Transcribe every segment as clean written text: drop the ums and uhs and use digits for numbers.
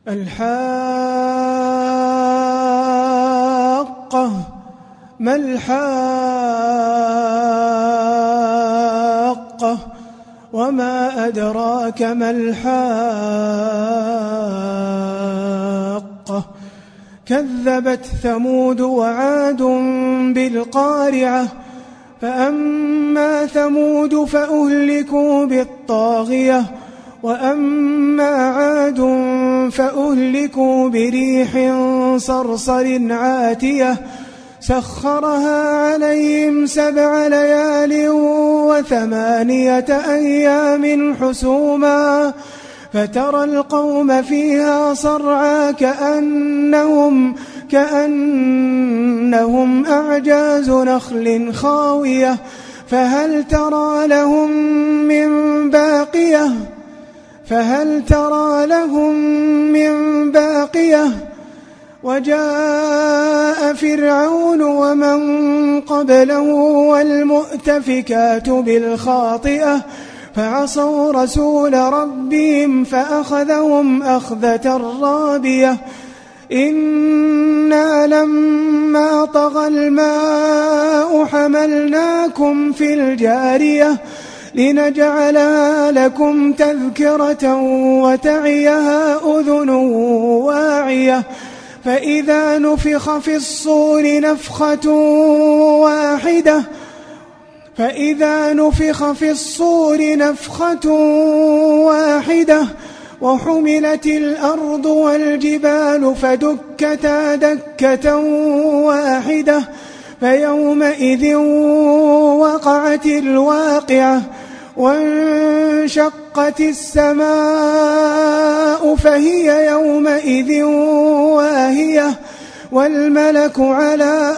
الحاقة ما الحاقة وما أدراك ما الحاقة كذبت ثمود وعاد بالقارعة فأما ثمود فأهلكوا بالطاغية وأما عاد فأهلكوا بريح صرصر عاتية سخرها عليهم 7 ليال و8 أيام حسوما فترى القوم فيها صرعى كأنهم أعجاز نخل خاوية فهل ترى لهم من باقية وجاء فرعون ومن قبله والمؤتفكات بالخاطئة فعصوا رسول ربهم فأخذهم أخذة رابية إنا لما طغى الماء حملناكم في الجارية لنجعلها لكم تذكرة وتعيها أذن واعية فإذا نفخ في الصور نفخة واحدة وحملت الأرض والجبال فدكتا دكة واحدة فيومئذ وقعت الواقعة وانشقت السماء فهي يومئذ واهية والملك على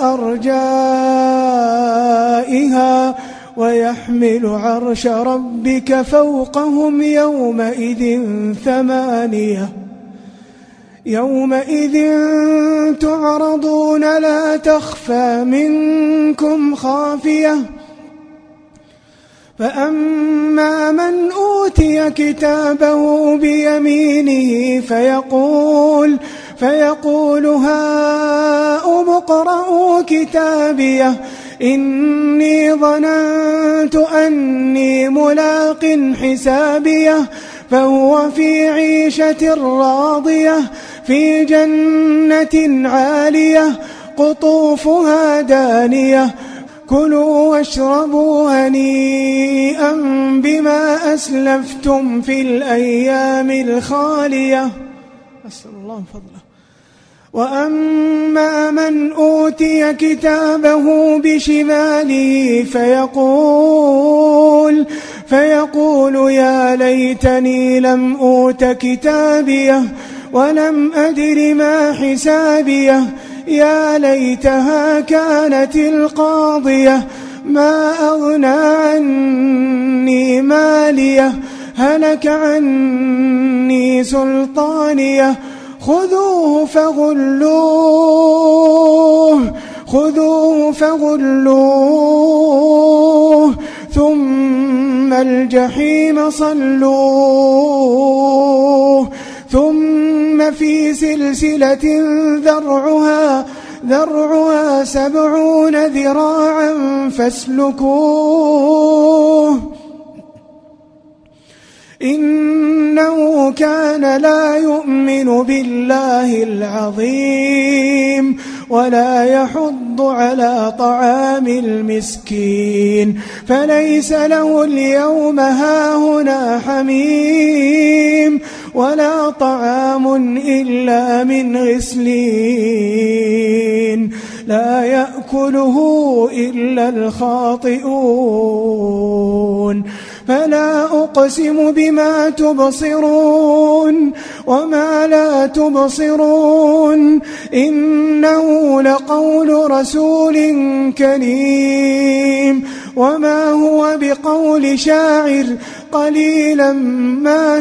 أرجائها ويحمل عرش ربك فوقهم يومئذ 8 يومئذ تعرضون لا تخفى منكم خافية فأما من أوتي كتابه بيمينه فيقول هاؤم اقرءوا كتابيه إني ظننت أني ملاق حسابيه فهو في عيشة راضية في جنة عالية قطوفها دانية كلوا واشربوا هنيئا بما أسلفتم في الأيام الخالية أسأل الله فضله وأما من أوتي كتابه بشماله فيقول يا ليتني لم أوت كتابيه ولم أدر ما حسابيه يا ليتها كانت القاضية ما أغنى عني ماليه هلك عني سلطانيه خذوه فغلوه ثم الجحيم صلوه ثم في سلسلة ذرعها 70 ذراعا فاسلكوه إنه كان لا يؤمن بالله العظيم ولا يحض على طعام المسكين فليس له اليوم هاهنا حميم ولا طعام إلا من غسلين لا يأكله إلا الخاطئون فلا أقسم بما تبصرون وما لا تبصرون إنه لقول رسول كريم وما هو بقول شاعر قليلا ما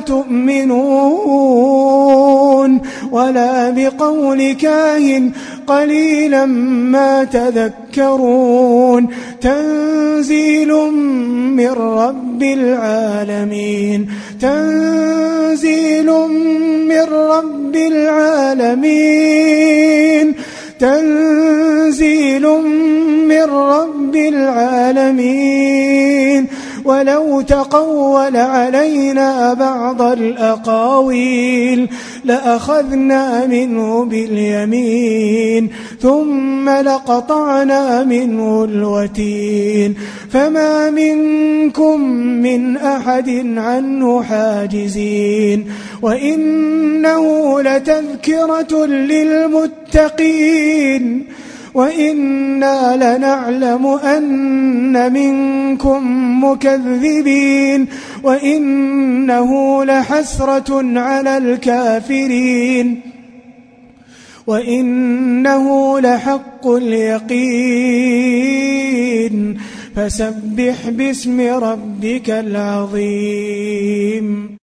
تؤمنون ولا بقول كاهن قليلا ما تذكرون تنزيل من رب العالمين تنزيل من رب العالمين تنزيل من رب العالمين ولو تقول علينا بعض الأقاويل لأخذنا منه باليمين ثم لقطعنا منه الوتين فما منكم من أحد عنه حاجزين وإنه لتذكرة للمتقين وإنا لنعلم أن منكم مكذبين وإنه لحسرة على الكافرين وإنه لحق اليقين فسبح باسم ربك العظيم.